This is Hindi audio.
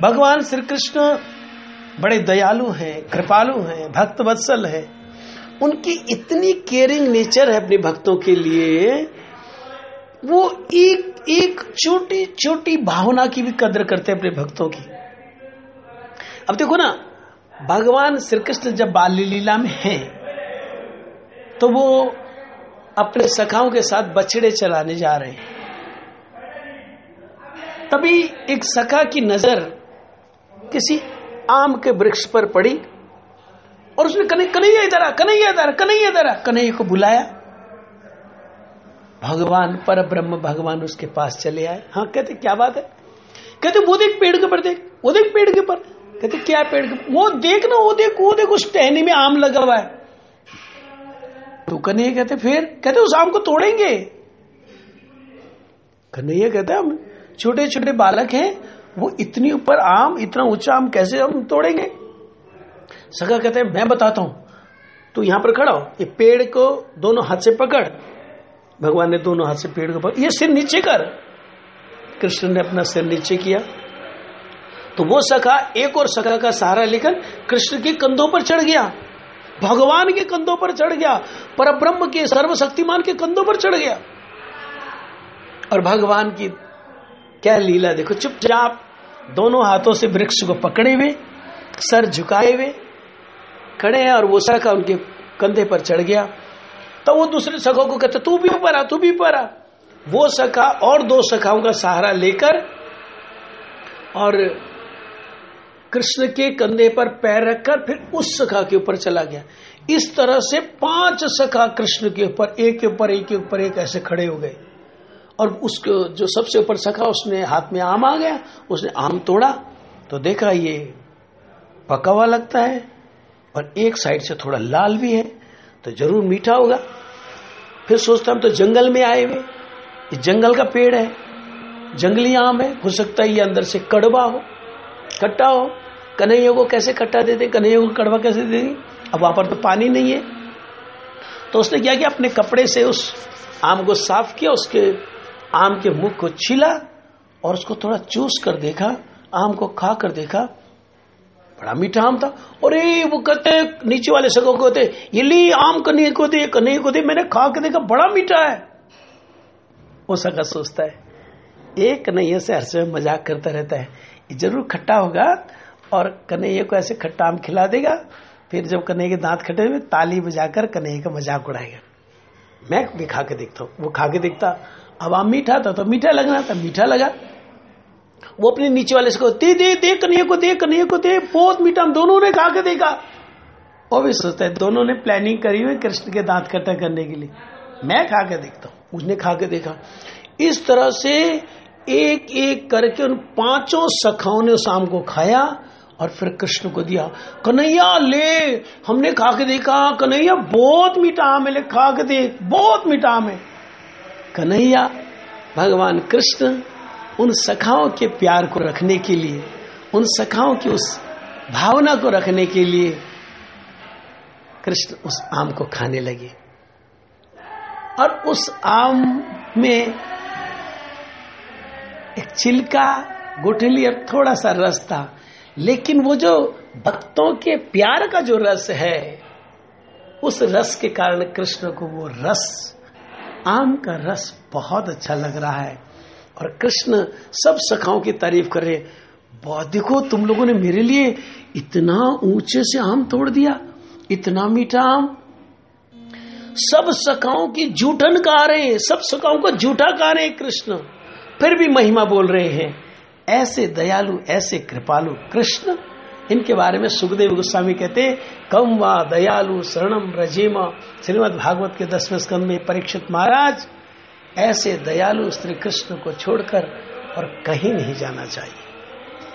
भगवान श्री कृष्ण बड़े दयालु हैं, कृपालु हैं, भक्त वत्सल है। उनकी इतनी केयरिंग नेचर है अपने भक्तों के लिए, वो एक एक छोटी छोटी भावना की भी कदर करते हैं अपने भक्तों की। अब देखो ना, भगवान श्री कृष्ण जब बाल लीला में हैं तो वो अपने सखाओं के साथ बछड़े चराने जा रहे हैं। तभी एक सखा की नजर किसी आम के वृक्ष पर पड़ी और उसने कन्हैया इधर आ, कन्हैया इधर आ, कन्हैया इधर आ, कन्हैया को बुलाया। भगवान पर ब्रह्म भगवान उसके पास चले आए। हाँ, कहते क्या बात है? कहते वो देख पेड़ के ऊपर, देख वो देख पेड़ के ऊपर। कहते क्या पेड़ के? वो देख ना, वो देख उस टहनी में आम लगा हुआ है। तो कन्हैया कहते फिर? कहते उस आम को तोड़ेंगे। कन्हैया कहते हम छोटे छोटे बालक हैं, वो इतनी ऊपर आम, इतना ऊंचा आम कैसे हम तोड़ेंगे? सखा कहते हैं मैं बताता हूं, तू यहां पर खड़ा हो, ये पेड़ को दोनों हाथ से पकड़। भगवान ने दोनों हाथ से पेड़ को पकड़, ये सिर नीचे कर। कृष्ण ने अपना सिर नीचे किया तो वो सखा एक और सखा का सहारा लेकर कृष्ण के कंधों पर चढ़ गया, भगवान के कंधों पर चढ़ गया, परब्रह्म के सर्वशक्तिमान के कंधों पर चढ़ गया। और भगवान की क्या लीला देखो, चुपचाप दोनों हाथों से वृक्ष को पकड़े हुए, सर झुकाए हुए खड़े हैं, और वो सखा उनके कंधे पर चढ़ गया। तो वो दूसरे सखों को कहते तू भी ऊपर आ, तू भी ऊपर आ। वो सखा और दो सखाओं का सहारा लेकर और कृष्ण के कंधे पर पैर रखकर फिर उस सखा के ऊपर चला गया। इस तरह से 5 सखा कृष्ण के ऊपर एक के ऊपर एक के ऊपर एक ऐसे खड़े हो गए। और उसको जो सबसे ऊपर सखा, उसने हाथ में आम आ गया, उसने आम तोड़ा तो देखा ये पका हुआ लगता है और एक साइड से थोड़ा लाल भी है, तो जरूर मीठा होगा। फिर सोचता हम तो जंगल में आए हुए, ये जंगल का पेड़ है, जंगली आम है, हो सकता है ये अंदर से कड़वा हो, खट्टा हो। कन्हैया को कैसे खट्टा देते, कन्हैया को कड़वा कैसे देंगे? अब वहां पर तो पानी नहीं है। तो उसने क्या किया, अपने कपड़े से उस आम को साफ किया, उसके आम के मुख को छीला और उसको थोड़ा चूस कर देखा, आम को खा कर देखा, बड़ा मीठा आम था। और वो कहते नीचे वाले सखों को कहते ये ली आम कन्हैया को दे, कन्हैया को दे, मैंने खा के देखा बड़ा मीठा है। वो सखा सोचता है एक कन्हैया से हर समय मजाक करता रहता है, ये जरूर खट्टा होगा और कन्हैया को ऐसे खट्टा आम खिला देगा, फिर जब कन्हैया के दांत खटे हुए ताली बजाकर कन्हैया का मजाक उड़ाएगा। मैं भी खा के देखता हूं। वो खा के देखता, अब आम मीठा था तो मीठा लगना था, मीठा लगा। वो अपने नीचे वाले से दे दे दे कन्हैया को दे, कन्हैया को दे, बहुत मीठा। हम दोनों ने खा के देखा। वो भी सोचता है दोनों ने प्लानिंग करी हुई कृष्ण के दांत खट्टा करने के लिए, मैं खा के देखता हूं। उसने खा के देखा। इस तरह से एक एक करके उन 5 सखाओं ने उस आम को खाया और फिर कृष्ण को दिया। कन्हैया ले, हमने खा के देखा, कन्हैया बहुत मीठा आम है, ले खा के देख, बहुत मीठा आम है। कन्हैया भगवान कृष्ण उन सखाओं के प्यार को रखने के लिए, उन सखाओं की उस भावना को रखने के लिए कृष्ण उस आम को खाने लगे। और उस आम में एक छिलका, गुठली और थोड़ा सा रस था, लेकिन वो जो भक्तों के प्यार का जो रस है, उस रस के कारण कृष्ण को वो रस, आम का रस बहुत अच्छा लग रहा है। और कृष्ण सब सखाओं की तारीफ कर रहे, बहुत देखो तुम लोगों ने मेरे लिए इतना ऊंचे से आम तोड़ दिया, इतना मीठा आम। सब सखाओं की जूठन गा रहे हैं, सब सखाओं का जूठा गा रहे हैं कृष्ण, फिर भी महिमा बोल रहे हैं। ऐसे दयालु, ऐसे कृपालु कृष्ण, इनके बारे में सुखदेव गोस्वामी कहते कम वा दयालु शरणम रजेमा। श्रीमद् भागवत के 10वें स्कंद में परीक्षित महाराज, ऐसे दयालु श्री कृष्ण को छोड़कर और कहीं नहीं जाना चाहिए।